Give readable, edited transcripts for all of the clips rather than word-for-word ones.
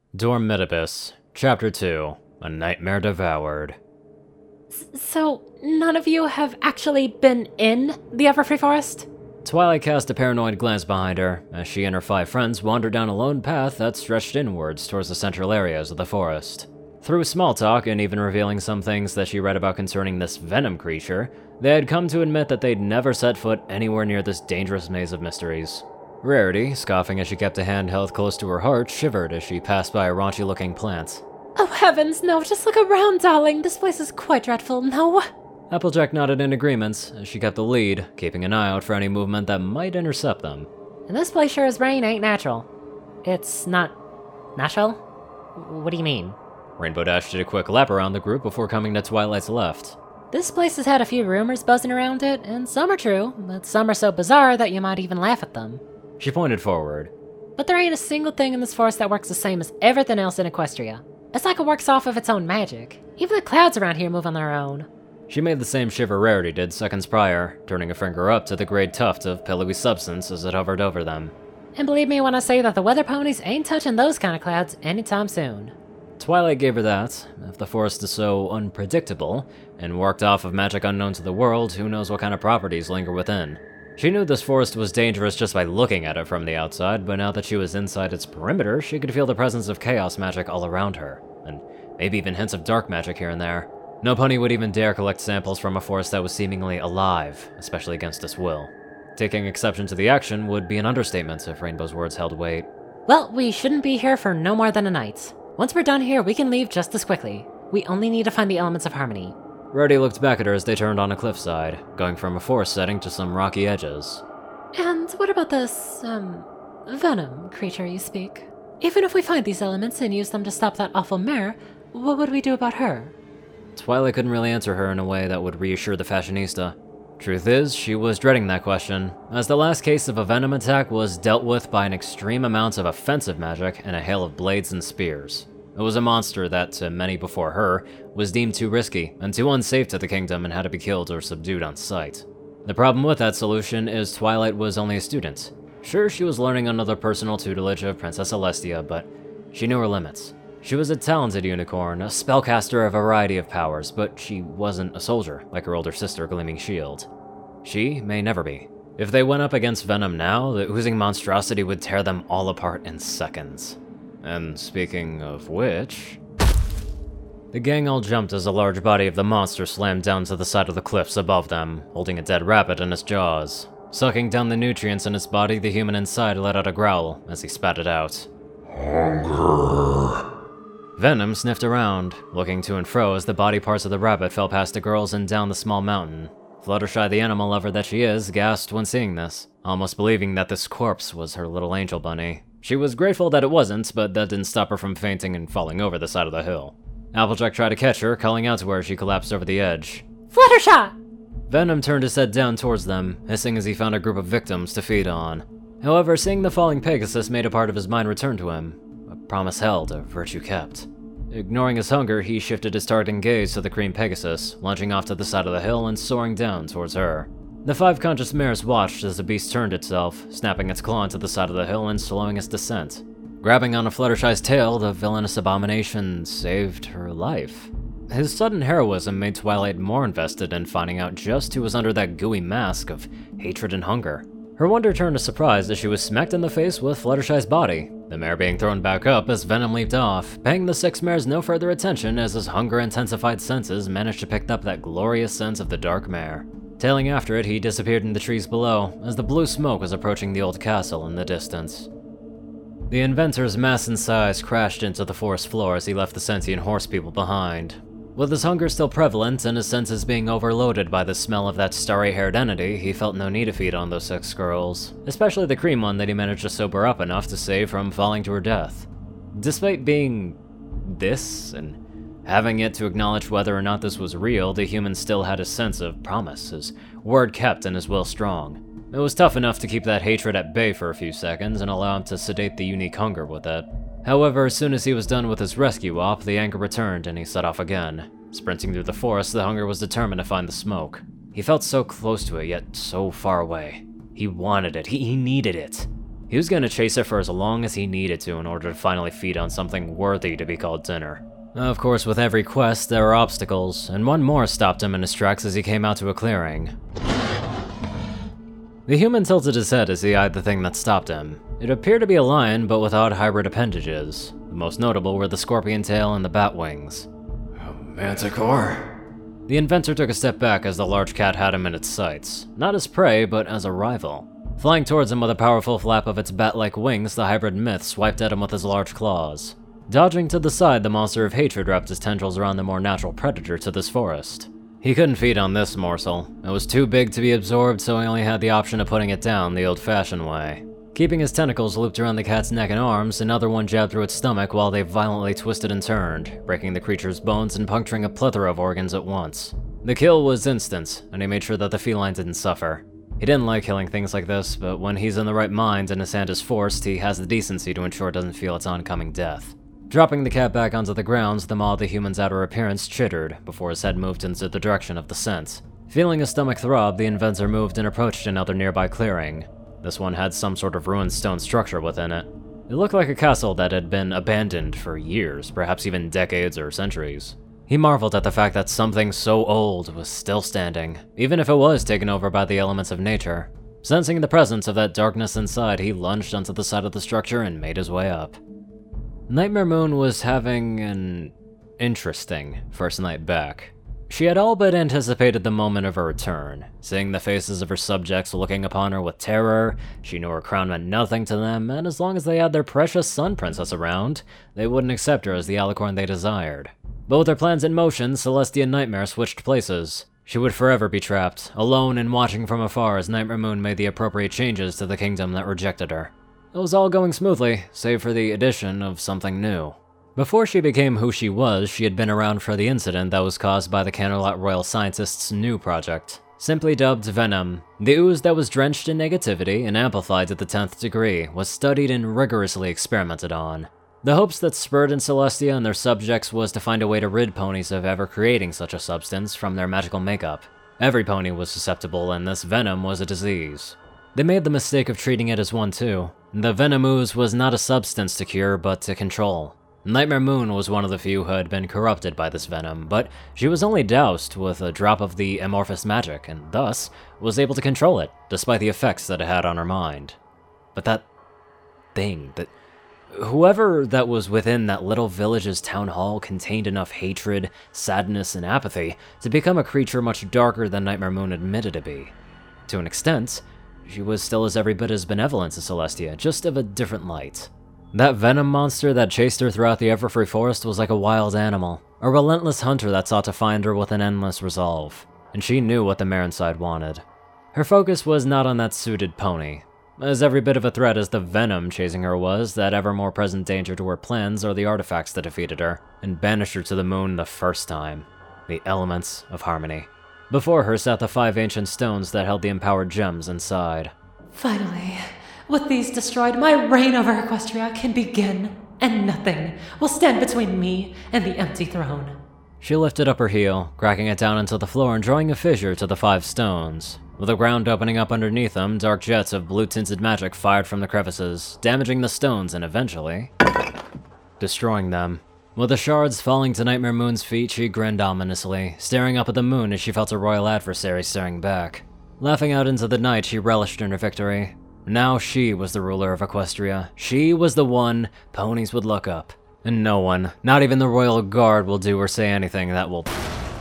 Dormitibus, Chapter 2, A Nightmare Devoured. So, none of you have actually been in the Everfree Forest? Twilight cast a paranoid glance behind her, as she and her 5 friends wandered down a lone path that stretched inwards towards the central areas of the forest. Through small talk and even revealing some things that she read about concerning this venom creature, they had come to admit that they'd never set foot anywhere near this dangerous maze of mysteries. Rarity, scoffing as she kept a hand held close to her heart, shivered as she passed by a raunchy-looking plant. Oh heavens, no, just look around, darling. This place is quite dreadful, no? Applejack nodded in agreement as she kept the lead, keeping an eye out for any movement that might intercept them. And this place sure as rain ain't natural. It's not... natural? What do you mean? Rainbow Dash did a quick lap around the group before coming to Twilight's left. This place has had a few rumors buzzing around it, and some are true, but some are so bizarre that you might even laugh at them. She pointed forward. But there ain't a single thing in this forest that works the same as everything else in Equestria. It's like it works off of its own magic. Even the clouds around here move on their own. She made the same shiver Rarity did seconds prior, turning a finger up to the grey tuft of pillowy substance as it hovered over them. And believe me when I say that the weather ponies ain't touching those kind of clouds anytime soon. Twilight gave her that. If the forest is so unpredictable, and worked off of magic unknown to the world, who knows what kind of properties linger within. She knew this forest was dangerous just by looking at it from the outside, but now that she was inside its perimeter, she could feel the presence of chaos magic all around her, and maybe even hints of dark magic here and there. No pony would even dare collect samples from a forest that was seemingly alive, especially against its will. Taking exception to the action would be an understatement if Rainbow's words held weight. Well, we shouldn't be here for no more than a night. Once we're done here, we can leave just as quickly. We only need to find the elements of harmony. Rarity looked back at her as they turned on a cliffside, going from a forest setting to some rocky edges. And what about this, venom creature you speak? Even if we find these elements and use them to stop that awful mare, what would we do about her? Twilight couldn't really answer her in a way that would reassure the fashionista. Truth is, she was dreading that question, as the last case of a venom attack was dealt with by an extreme amount of offensive magic and a hail of blades and spears. It was a monster that, to many before her, was deemed too risky and too unsafe to the kingdom and had to be killed or subdued on sight. The problem with that solution is Twilight was only a student. Sure, she was learning under the personal tutelage of Princess Celestia, but she knew her limits. She was a talented unicorn, a spellcaster of a variety of powers, but she wasn't a soldier, like her older sister Gleaming Shield. She may never be. If they went up against Venom now, the oozing monstrosity would tear them all apart in seconds. And speaking of which... The gang all jumped as a large body of the monster slammed down to the side of the cliffs above them, holding a dead rabbit in its jaws. Sucking down the nutrients in its body, the human inside let out a growl as he spat it out. Hunger. Venom sniffed around, looking to and fro as the body parts of the rabbit fell past the girls and down the small mountain. Fluttershy, the animal lover that she is, gasped when seeing this, almost believing that this corpse was her little angel bunny. She was grateful that it wasn't, but that didn't stop her from fainting and falling over the side of the hill. Applejack tried to catch her, calling out to her as she collapsed over the edge. Fluttershy! Venom turned his head down towards them, hissing as he found a group of victims to feed on. However, seeing the falling Pegasus made a part of his mind return to him. A promise held, a virtue kept. Ignoring his hunger, he shifted his targeting gaze to the cream Pegasus, lunging off to the side of the hill and soaring down towards her. The 5 conscious mares watched as the beast turned itself, snapping its claw into the side of the hill and slowing its descent. Grabbing onto Fluttershy's tail, the villainous abomination saved her life. His sudden heroism made Twilight more invested in finding out just who was under that gooey mask of hatred and hunger. Her wonder turned to surprise as she was smacked in the face with Fluttershy's body, the mare being thrown back up as Venom leaped off, paying the 6 mares no further attention as his hunger-intensified senses managed to pick up that glorious sense of the dark mare. Tailing after it, he disappeared in the trees below, as the blue smoke was approaching the old castle in the distance. The inventor's mass and size crashed into the forest floor as he left the sentient horse people behind. With his hunger still prevalent and his senses being overloaded by the smell of that starry-haired entity, he felt no need to feed on those 6 girls, especially the cream one that he managed to sober up enough to save from falling to her death. Despite being this, and having yet to acknowledge whether or not this was real, the human still had a sense of promise, his word kept and his will strong. It was tough enough to keep that hatred at bay for a few seconds and allow him to sedate the unique hunger with it. However, as soon as he was done with his rescue op, the anger returned and he set off again. Sprinting through the forest, the hunger was determined to find the smoke. He felt so close to it, yet so far away. He wanted it. He needed it. He was gonna chase it for as long as he needed to in order to finally feed on something worthy to be called dinner. Of course, with every quest, there were obstacles, and one more stopped him in his tracks as he came out to a clearing. The human tilted his head as he eyed the thing that stopped him. It appeared to be a lion, but with odd hybrid appendages. The most notable were the scorpion tail and the bat wings. Manticore? The inventor took a step back as the large cat had him in its sights, not as prey, but as a rival. Flying towards him with a powerful flap of its bat-like wings, the hybrid myth swiped at him with his large claws. Dodging to the side, the monster of hatred wrapped his tendrils around the more natural predator to this forest. He couldn't feed on this morsel. It was too big to be absorbed, so he only had the option of putting it down the old-fashioned way. Keeping his tentacles looped around the cat's neck and arms, another one jabbed through its stomach while they violently twisted and turned, breaking the creature's bones and puncturing a plethora of organs at once. The kill was instant, and he made sure that the feline didn't suffer. He didn't like killing things like this, but when he's in the right mind and his hand is forced, he has the decency to ensure it doesn't feel its oncoming death. Dropping the cat back onto the ground, the maw of the human's outer appearance chittered before his head moved into the direction of the scent. Feeling his stomach throb, the inventor moved and approached another nearby clearing. This one had some sort of ruined stone structure within it. It looked like a castle that had been abandoned for years, perhaps even decades or centuries. He marveled at the fact that something so old was still standing, even if it was taken over by the elements of nature. Sensing the presence of that darkness inside, he lunged onto the side of the structure and made his way up. Nightmare Moon was having an interesting first night back. She had all but anticipated the moment of her return. Seeing the faces of her subjects looking upon her with terror, she knew her crown meant nothing to them, and as long as they had their precious sun princess around, they wouldn't accept her as the alicorn they desired. But with her plans in motion, Celestia and Nightmare switched places. She would forever be trapped, alone and watching from afar as Nightmare Moon made the appropriate changes to the kingdom that rejected her. It was all going smoothly, save for the addition of something new. Before she became who she was, she had been around for the incident that was caused by the Canterlot Royal Scientists' new project. Simply dubbed Venom, the ooze that was drenched in negativity and amplified to the 10th degree was studied and rigorously experimented on. The hopes that spurred in Celestia and their subjects was to find a way to rid ponies of ever creating such a substance from their magical makeup. Every pony was susceptible, and this venom was a disease. They made the mistake of treating it as one too. The venom ooze was not a substance to cure, but to control. Nightmare Moon was one of the few who had been corrupted by this venom, but she was only doused with a drop of the amorphous magic, and thus was able to control it, despite the effects that it had on her mind. But that thing, whoever that was within that little village's town hall contained enough hatred, sadness, and apathy to become a creature much darker than Nightmare Moon admitted to be. To an extent, she was still every bit as benevolent to Celestia, just of a different light. That venom monster that chased her throughout the Everfree Forest was like a wild animal, a relentless hunter that sought to find her with an endless resolve, and she knew what the Maronside wanted. Her focus was not on that suited pony. As every bit of a threat as the venom chasing her was, that ever more present danger to her plans are the artifacts that defeated her, and banished her to the moon the first time. The elements of harmony. Before her sat the 5 ancient stones that held the empowered gems inside. Finally, with these destroyed, my reign over Equestria can begin, and nothing will stand between me and the empty throne. She lifted up her heel, cracking it down into the floor and drawing a fissure to the 5 stones. With the ground opening up underneath them, dark jets of blue-tinted magic fired from the crevices, damaging the stones and eventually destroying them. With the shards falling to Nightmare Moon's feet, she grinned ominously, staring up at the moon as she felt a royal adversary staring back. Laughing out into the night, she relished in her victory. Now she was the ruler of Equestria. She was the one ponies would look up. And no one, not even the royal guard, will do or say anything that will...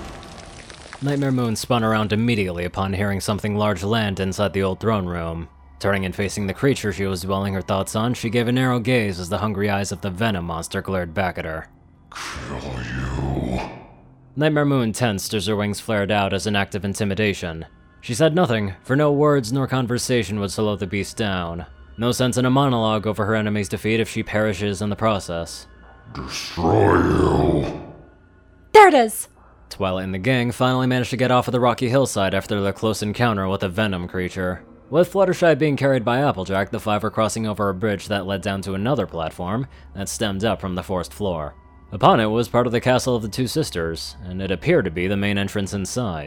Nightmare Moon spun around immediately upon hearing something large land inside the old throne room. Turning and facing the creature she was dwelling her thoughts on, she gave a narrow gaze as the hungry eyes of the venom monster glared back at her. Kill you. Nightmare Moon tensed as her wings flared out as an act of intimidation. She said nothing, for no words nor conversation would slow the beast down. No sense in a monologue over her enemy's defeat if she perishes in the process. Destroy you. There it is! Twilight and the gang finally managed to get off of the rocky hillside after their close encounter with a venom creature. With Fluttershy being carried by Applejack, the 5 were crossing over a bridge that led down to another platform that stemmed up from the forest floor. Upon it was part of the castle of the 2 sisters, and it appeared to be the main entrance inside.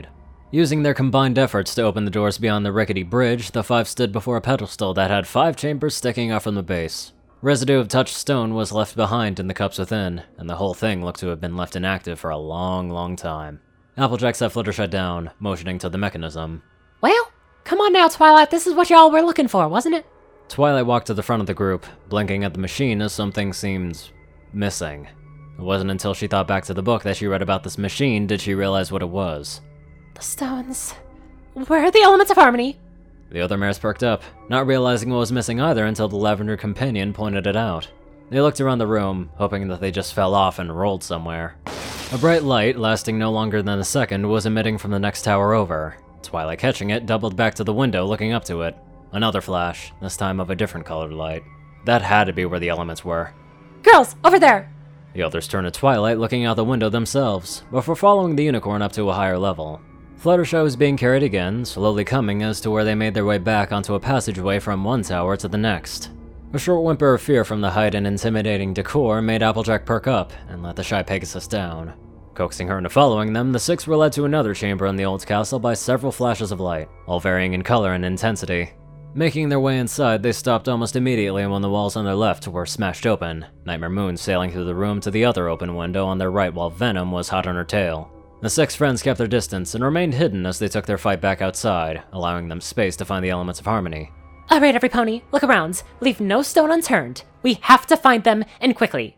Using their combined efforts to open the doors beyond the rickety bridge, the 5 stood before a pedestal that had 5 chambers sticking out from the base. Residue of touched stone was left behind in the cups within, and the whole thing looked to have been left inactive for a long time. Applejack set Fluttershy down, motioning to the mechanism. Well, come on now, Twilight, this is what y'all were looking for, wasn't it? Twilight walked to the front of the group, blinking at the machine as something seemed missing. It wasn't until she thought back to the book that she read about this machine did she realize what it was. The stones. Where are the elements of harmony? The other mares perked up, not realizing what was missing either until the Lavender Companion pointed it out. They looked around the room, hoping that they just fell off and rolled somewhere. A bright light, lasting no longer than a second, was emitting from the next tower over. Twilight, catching it, doubled back to the window, looking up to it. Another flash, this time of a different colored light. That had to be where the elements were. Girls, over there! The others turned to Twilight, looking out the window themselves, before following the unicorn up to a higher level. Fluttershy was being carried again, slowly coming as to where they made their way back onto a passageway from one tower to the next. A short whimper of fear from the height and intimidating decor made Applejack perk up and let the shy Pegasus down. Coaxing her into following them, the 6 were led to another chamber in the old castle by several flashes of light, all varying in color and intensity. Making their way inside, they stopped almost immediately when the walls on their left were smashed open, Nightmare Moon sailing through the room to the other open window on their right while Venom was hot on her tail. The 6 friends kept their distance and remained hidden as they took their fight back outside, allowing them space to find the elements of harmony. Alright, every pony, look around. Leave no stone unturned. We have to find them, and quickly.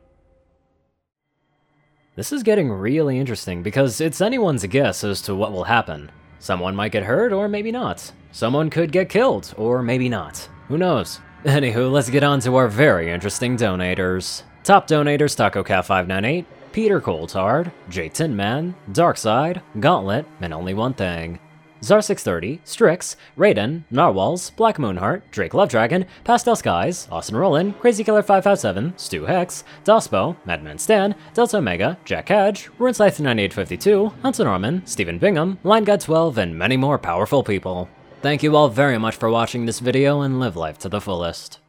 This is getting really interesting because it's anyone's guess as to what will happen. Someone might get hurt, or maybe not. Someone could get killed, or maybe not. Who knows? Anywho, let's get on to our very interesting donators. Top donators: TacoCat598, Peter Coulthard, J Tinman, Darkside, Gauntlet, and Only One Thing. Zar630, Strix, Raiden, Narwhals, Black Moonheart, Drake Lovedragon, Pastel Skies, Austin Rollin, Crazy Killer 557, Stu Hex, Dospo, Madman Stan, Delta Omega, Jack Cadge, Runescythe 9852, Hunter Norman, Stephen Bingham, LineGuy12, and many more powerful people. Thank you all very much for watching this video and live life to the fullest.